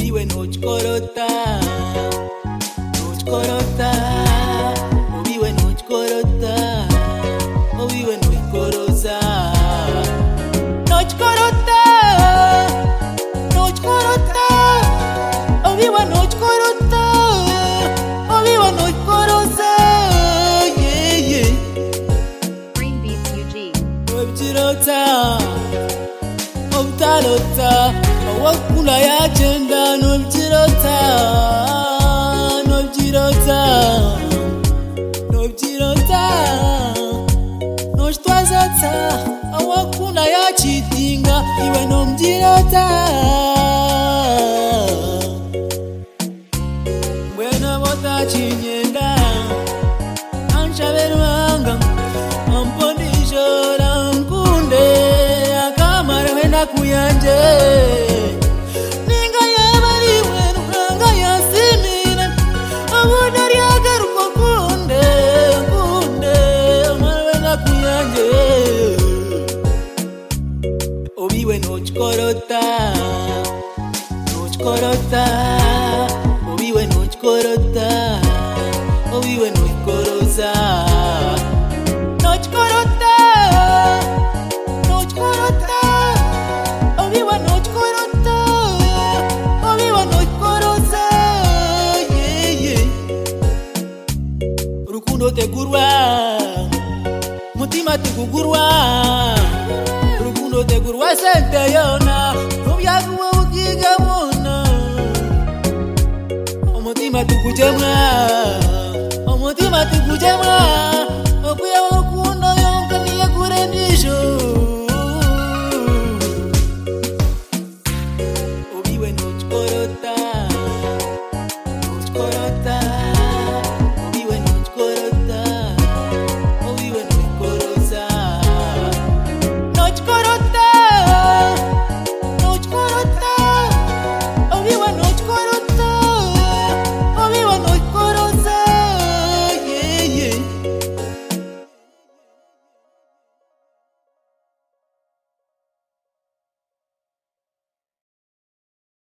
obiwe nochkorota, nochkorota, obiwe nochkorota, obiwe nochkoroza, nochkorota, nochkorota, obiwe nochkorota, obiwe nochkoroza, yeah yeah. Green Beats UG. Obchirota, obtalota, wakula ya jenda nobchirota, nobchirota, nobchirota, nochtwazata, wakula ya chitinga, iwe nomchirota. Buena bota chinyenda, anshaberwanga, ampondishora nkunde, akamara wenda kuyanje. Ninga yabari wenu hanga yasimina, abudari agaruko kunde, kunde, amara wenda kuyanje. Obiwe nochkorota, nochkorota, obiwe nochkorota, obiwe nochkoroza, nochkorota, nochkorota, obiwe nochkorota, obiwe nochkoroza, yeah yeah. Rukundo tegurwa, mutima tegugurwa, rukundo tegurwa sente yona, nubyaguwa ukiga wona, umutima tukujemwa,